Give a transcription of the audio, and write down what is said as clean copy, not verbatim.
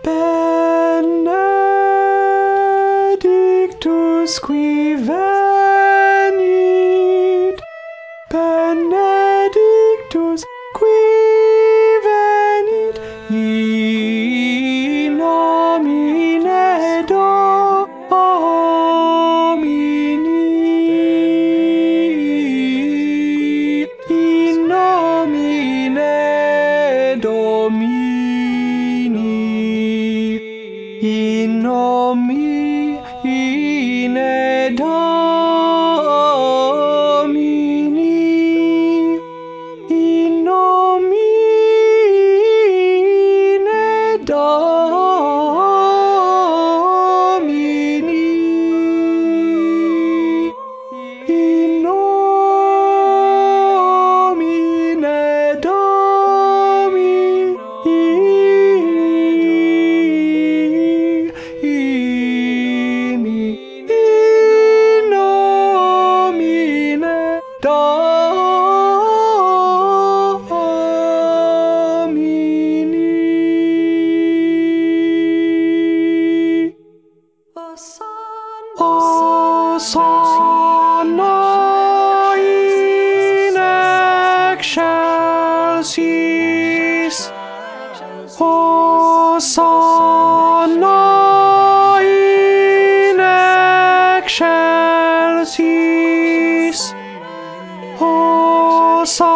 Benedictus qui venit, Benedictus qui venit, in nomine Domini, in nomine Domini, in nomine Domini, in nomine Domini, in nomine Domini. Hosanna in excelsis, Hosanna in excelsis, Hosanna